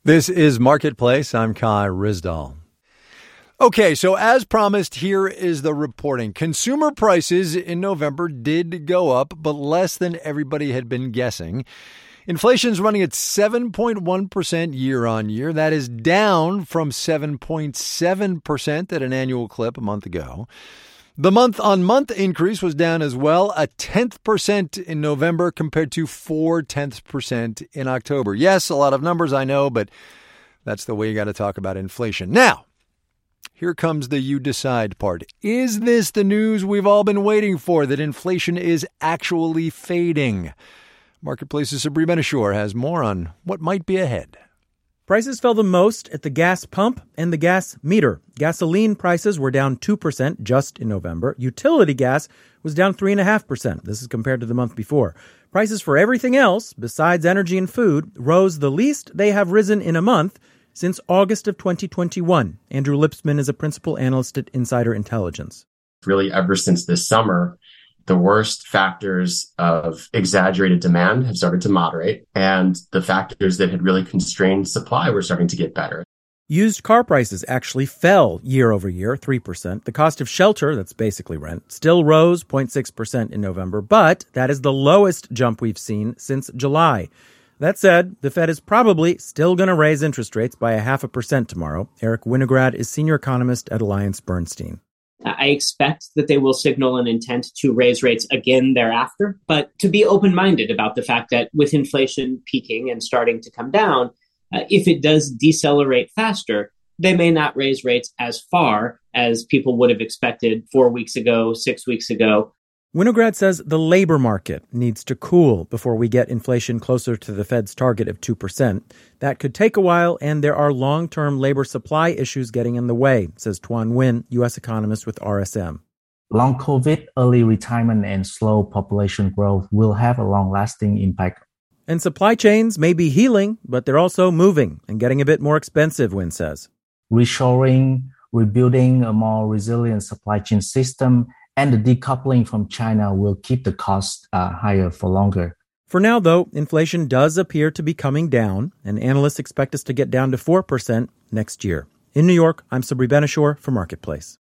This is Marketplace. I'm Kai Rizdal. Okay, so as promised, here is the reporting. Consumer prices in November did go up, but less than everybody had been guessing. Inflation's running at 7.1% year on year. That is down from 7.7% at an annual clip a month ago. The month-on-month increase was down as well, 0.1% in November compared to 0.4% in October. Yes, a lot of numbers, I know, but that's the way you got to talk about inflation. Now, here comes the you decide part. Is this the news we've all been waiting for, that inflation is actually fading? Marketplace's Sabri Ben-Achour has more on what might be ahead. Prices fell the most at the gas pump and the gas meter. Gasoline prices were down 2% just in November. Utility gas was down 3.5%. This is compared to the month before. Prices for everything else, besides energy and food, rose the least they have risen in a month since August of 2021. Andrew Lipsman is a principal analyst at Insider Intelligence. Really, ever since this summer, the worst factors of exaggerated demand have started to moderate, and the factors that had really constrained supply were starting to get better. Used car prices actually fell year over year, 3%. The cost of shelter, that's basically rent, still rose 0.6% in November, but that is the lowest jump we've seen since July. That said, the Fed is probably still going to raise interest rates by 0.5% tomorrow. Eric Winograd is senior economist at AllianceBernstein. I expect that they will signal an intent to raise rates again thereafter, but to be open-minded about the fact that with inflation peaking and starting to come down, if it does decelerate faster, they may not raise rates as far as people would have expected 4 weeks ago, 6 weeks ago. Winograd says the labor market needs to cool before we get inflation closer to the Fed's target of 2%. That could take a while, and there are long-term labor supply issues getting in the way, says Tuan Nguyen, U.S. economist with RSM. Long COVID, early retirement, and slow population growth will have a long-lasting impact. And supply chains may be healing, but they're also moving and getting a bit more expensive, Nguyen says. Reshoring, rebuilding a more resilient supply chain system, and the decoupling from China will keep the cost higher for longer. For now, though, inflation does appear to be coming down, and analysts expect us to get down to 4% next year. In New York, I'm Sabri Ben-Achour for Marketplace.